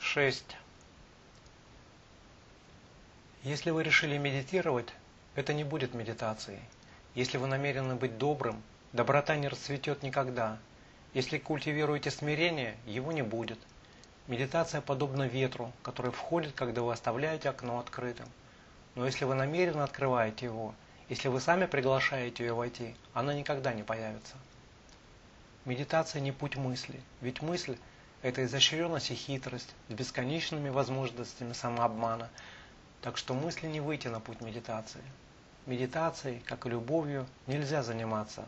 6. Если вы решили медитировать, это не будет медитацией. Если вы намерены быть добрым, доброта не расцветет никогда. Если культивируете смирение, его не будет. Медитация подобна ветру, который входит, когда вы оставляете окно открытым. Но если вы намеренно открываете его, если вы сами приглашаете ее войти, она никогда не появится. Медитация не путь мысли, ведь мысль – это изощренность и хитрость с бесконечными возможностями самообмана, так что мысли не выйти на путь медитации. Медитацией, как и любовью, нельзя заниматься.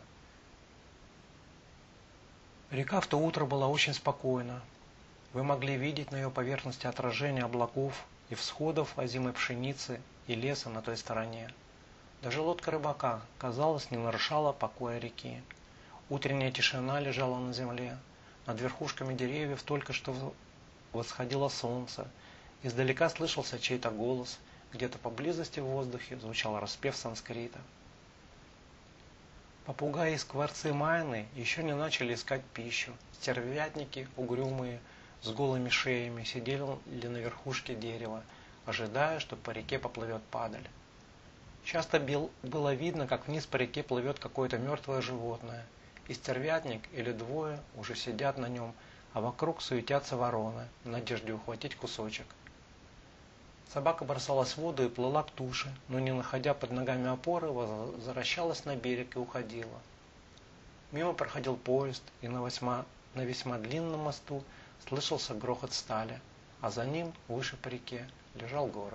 Река в то утро была очень спокойна. Вы могли видеть на ее поверхности отражение облаков и всходов озимой пшеницы и леса на той стороне. Даже лодка рыбака, казалось, не нарушала покоя реки. Утренняя тишина лежала на земле. Над верхушками деревьев только что восходило солнце. Издалека слышался чей-то голос. Где-то поблизости в воздухе звучал распев санскрита. Попугаи и скворцы Майны еще не начали искать пищу. Стервятники, угрюмые, с голыми шеями, сидели на верхушке дерева, ожидая, что по реке поплывет падаль. Часто было видно, как вниз по реке плывет какое-то мертвое животное, и стервятник или двое уже сидят на нем, а вокруг суетятся вороны, в надежде ухватить кусочек. Собака бросалась в воду и плыла к туше, но не находя под ногами опоры, возвращалась на берег и уходила. Мимо проходил поезд, и на весьма длинном мосту слышался грохот стали, а за ним, выше по реке, лежал город.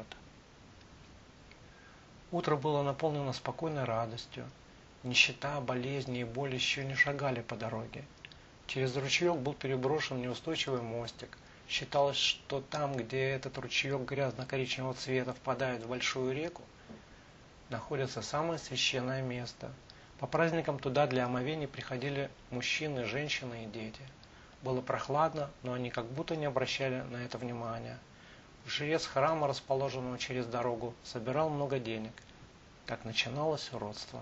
Утро было наполнено спокойной радостью. Нищета, болезни и боль еще не шагали по дороге. Через ручеек был переброшен неустойчивый мостик. Считалось, что там, где этот ручеек грязно-коричневого цвета впадает в большую реку, находится самое священное место. По праздникам туда для омовений приходили мужчины, женщины и дети. Было прохладно, но они как будто не обращали на это внимания. Жрец храма, расположенного через дорогу, собирал много денег. Так начиналось уродство.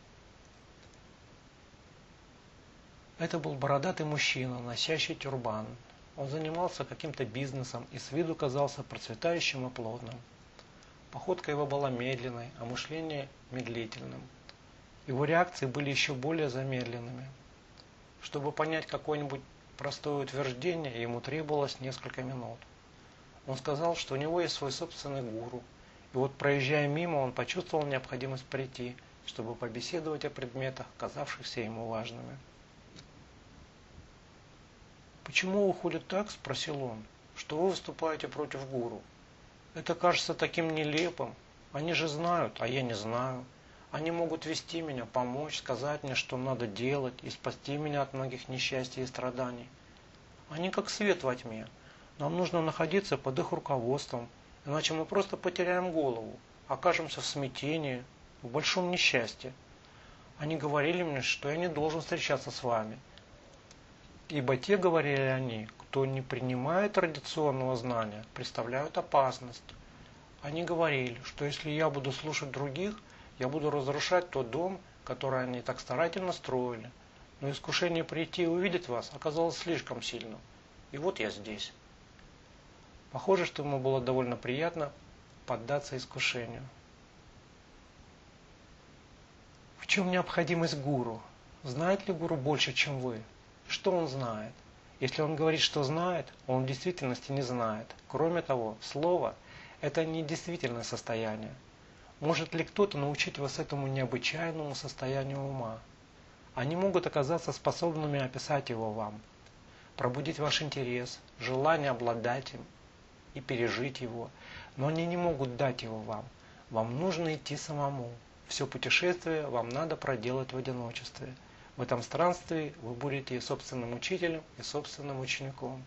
Это был бородатый мужчина, носящий тюрбан. Он занимался каким-то бизнесом и с виду казался процветающим и плотным. Походка его была медленной, а мышление медлительным. Его реакции были еще более замедленными. Чтобы понять какое-нибудь простое утверждение, ему требовалось несколько минут. Он сказал, что у него есть свой собственный гуру, и вот проезжая мимо, он почувствовал необходимость прийти, чтобы побеседовать о предметах, казавшихся ему важными. «Почему выходит так, — спросил он, — что вы выступаете против гуру? Это кажется таким нелепым. Они же знают, а я не знаю. Они могут вести меня, помочь, сказать мне, что надо делать, и спасти меня от многих несчастий и страданий. Они как свет во тьме. Нам нужно находиться под их руководством, иначе мы просто потеряем голову, окажемся в смятении, в большом несчастье. Они говорили мне, что я не должен встречаться с вами. Ибо те, говорили они, кто не принимает традиционного знания, представляют опасность. Они говорили, что если я буду слушать других, я буду разрушать тот дом, который они так старательно строили. Но искушение прийти и увидеть вас оказалось слишком сильным. И вот я здесь». Похоже, что ему было довольно приятно поддаться искушению. В чем необходимость гуру? Знает ли гуру больше, чем вы? Что он знает? Если он говорит, что знает, он в действительности не знает. Кроме того, слово – это не действительное состояние. Может ли кто-то научить вас этому необычайному состоянию ума? Они могут оказаться способными описать его вам, пробудить ваш интерес, желание обладать им и пережить его, но они не могут дать его вам. Вам нужно идти самому. Все путешествие вам надо проделать в одиночестве. В этом странстве вы будете и собственным учителем, и собственным учеником.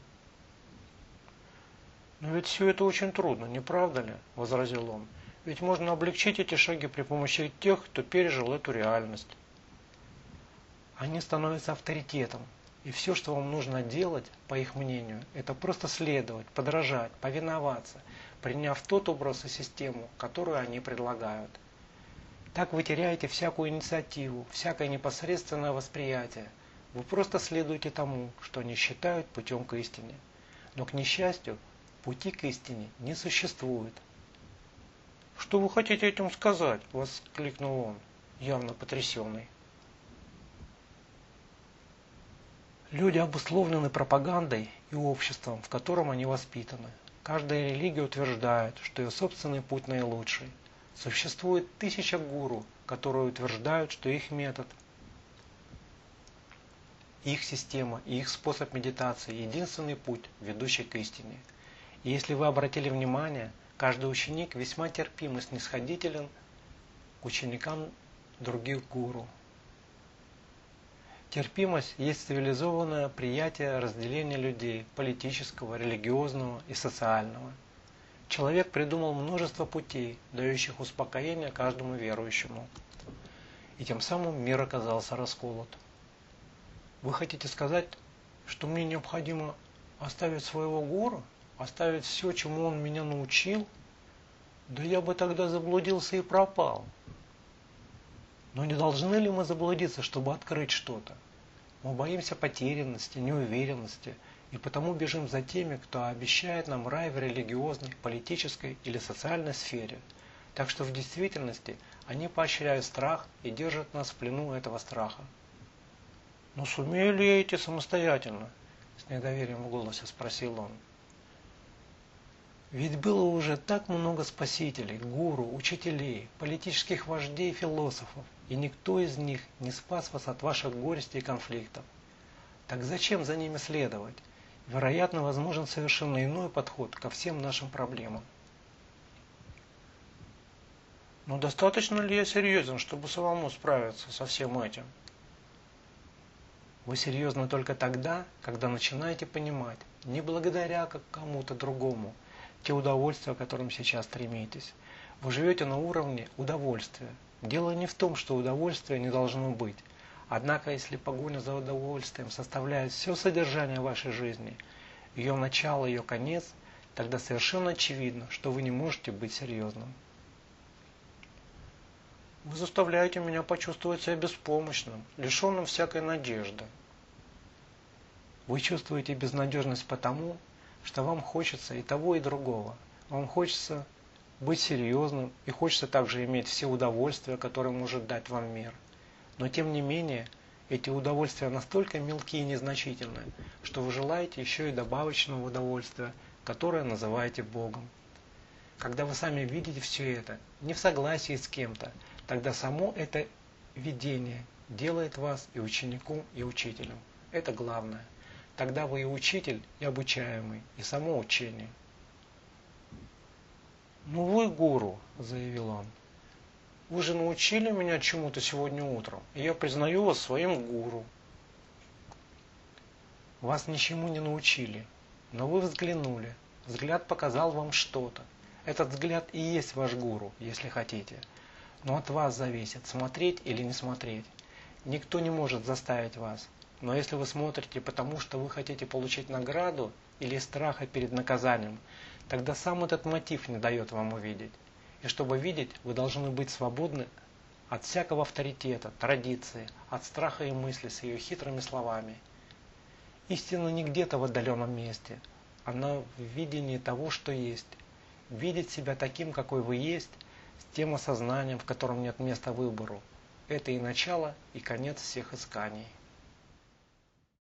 «Но ведь все это очень трудно, не правда ли?» – возразил он. «Ведь можно облегчить эти шаги при помощи тех, кто пережил эту реальность». Они становятся авторитетом, и все, что вам нужно делать, по их мнению, это просто следовать, подражать, повиноваться, приняв тот образ и систему, которую они предлагают. Так вы теряете всякую инициативу, всякое непосредственное восприятие. Вы просто следуете тому, что они считают путем к истине. Но, к несчастью, Пути к истине не существует. «Что вы хотите этим сказать?» – воскликнул он, явно потрясенный. Люди обусловлены пропагандой и обществом, в котором они воспитаны. Каждая религия утверждает, что ее собственный путь наилучший. Существует 1000 гуру, которые утверждают, что их метод, их система и их способ медитации – единственный путь, ведущий к истине. И если вы обратили внимание, каждый ученик весьма терпим и снисходителен к ученикам других гуру. Терпимость есть цивилизованное приятие разделения людей – политического, религиозного и социального. Человек придумал множество путей, дающих успокоение каждому верующему. И тем самым мир оказался расколот. Вы хотите сказать, что мне необходимо оставить своего гуру? Оставить все, чему он меня научил? Да я бы тогда заблудился и пропал. Но не должны ли мы заблудиться, чтобы открыть что-то? Мы боимся потерянности, неуверенности, и потому бежим за теми, кто обещает нам рай в религиозной, политической или социальной сфере. Так что в действительности они поощряют страх и держат нас в плену этого страха. «Но сумею ли я идти самостоятельно?» – с недоверием в голосе спросил он. Ведь было уже так много спасителей, гуру, учителей, политических вождей и философов, и никто из них не спас вас от ваших горестей и конфликтов. Так зачем за ними следовать? Вероятно, возможен совершенно иной подход ко всем нашим проблемам. Но достаточно ли я серьезен, чтобы самому справиться со всем этим? Вы серьезны только тогда, когда начинаете понимать, не благодаря кому-то другому, те удовольствия, к которым сейчас стремитесь. Вы живете на уровне удовольствия. Дело не в том, что удовольствия не должно быть. Однако, если погоня за удовольствием составляет все содержание вашей жизни, ее начало, ее конец, тогда совершенно очевидно, что вы не можете быть серьезным. Вы заставляете меня почувствовать себя беспомощным, лишенным всякой надежды. Вы чувствуете безнадежность потому, что вам хочется и того, и другого. Вам хочется быть серьезным и хочется также иметь все удовольствия, которые может дать вам мир. Но тем не менее, эти удовольствия настолько мелкие и незначительные, что вы желаете еще и добавочного удовольствия, которое называете Богом. Когда вы сами видите все это, не в согласии с кем-то, тогда само это видение делает вас и учеником, и учителем. Это главное. Тогда вы и учитель, и обучаемый, и само учение. «Ну вы гуру», – заявил он, – «вы же научили меня чему-то сегодня утром, и я признаю вас своим гуру». Вас ничему не научили, но вы взглянули, взгляд показал вам что-то. Этот взгляд и есть ваш гуру, если хотите. Но от вас зависит, смотреть или не смотреть. Никто не может заставить вас. Но если вы смотрите потому, что вы хотите получить награду или из страха перед наказанием, тогда сам этот мотив не дает вам увидеть. И чтобы видеть, вы должны быть свободны от всякого авторитета, традиции, от страха и мысли с ее хитрыми словами. Истина не где-то в отдаленном месте, она в видении того, что есть. Видеть себя таким, какой вы есть, с тем осознанием, в котором нет места выбору. Это и начало, и конец всех исканий.